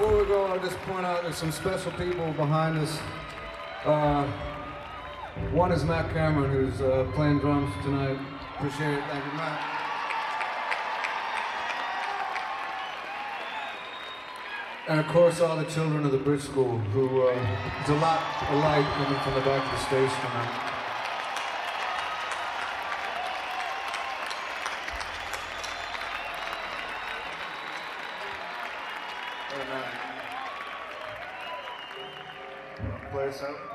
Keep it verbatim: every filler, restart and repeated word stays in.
before we go, I'll just point out there's some special people behind us. Uh, one is Matt Cameron, who's uh, playing drums tonight. Appreciate it. Thank you, Matt. And of course, all the children of the Bridge School, who uh, there's a lot of light coming from the back of the stage tonight. Play us out.